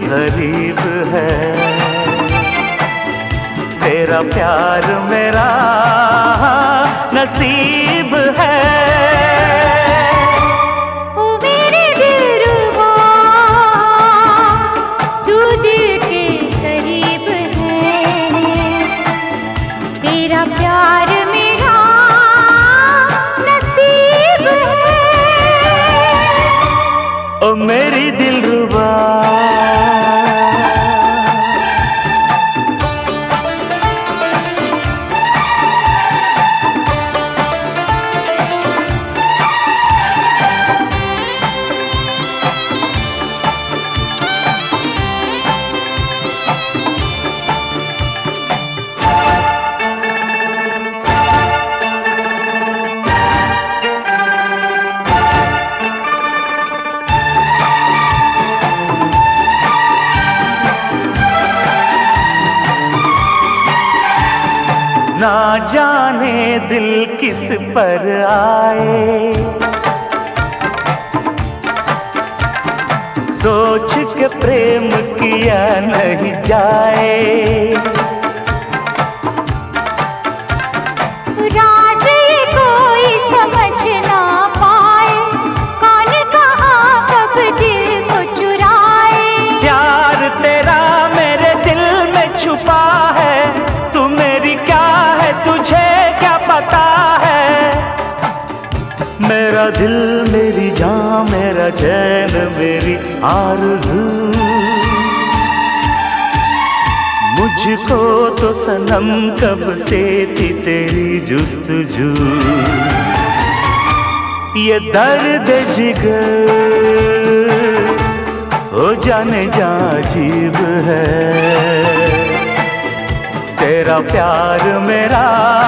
गरीब है। तेरा प्यार मेरा नसीब है। ओ मेरे दिलरुबा, तू दिल के करीब है। तेरा प्यार मेरा नसीब है। ओ मेरी दिलरुबा, ना जाने दिल किस पर आए, सोच के प्रेम किया नहीं जाए। राज ये कोई समझ ना पाए, कौन कहाँ कब दिल को चुराए। प्यार तेरा मेरे दिल में छुपा है, तू मेरी क्या है तुझे क्या पता है। मेरा दिल मेरी जान मेरा चैन मेरी आरज़ू, मुझको तो सनम कब से थी तेरी जुस्तजू। ये दर्द जिगर हो जाने जा अजीब है। तेरा प्यार मेरा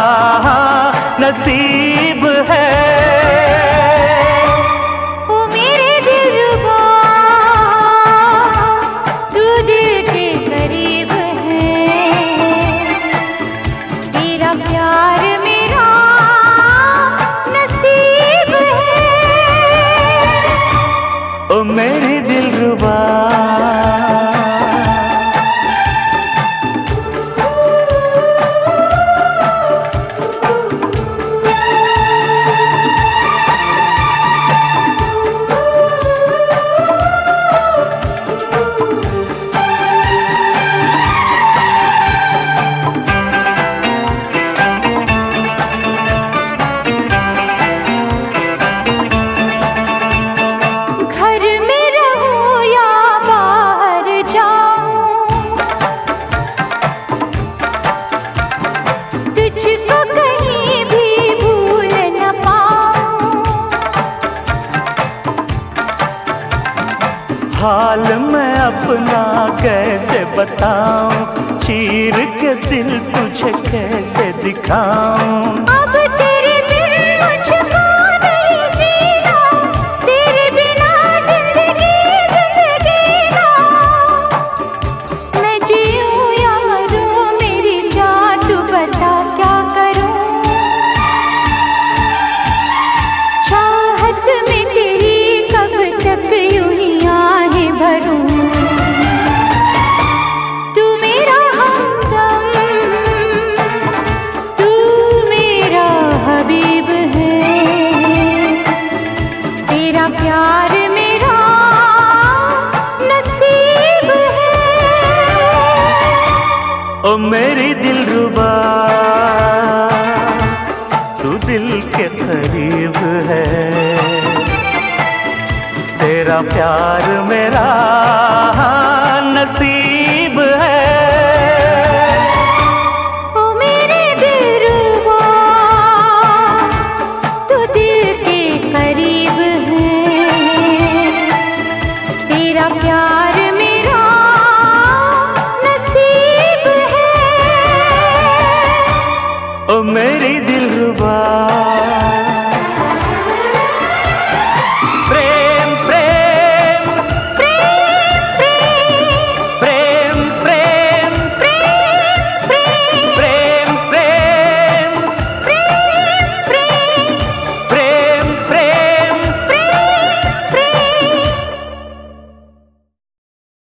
नसीब है। ओ मेरे दिलरुबा, तू दिल के करीब है। तेरा प्यार मेरा नसीब है। ओ मेरी दिलरुबा, हाल मैं अपना कैसे बताऊं, चीर के दिल तुझे कैसे दिखाऊं। अब तेरे बिन मुझको नहीं जीना, तेरे बिना जिंदगी जिंदगी ना। मैं जीऊं या मरूं मेरी जान तू बता क्या करूं। चाहत में तेरी कब तक यूं ही आहें भरूं। तू मेरा हमदम, तू मेरा हबीब है। तेरा प्यार मेरा नसीब है। ओ मेरी दिलरुबा, तू दिल के करीब है। तेरा प्यार मेरा नसीब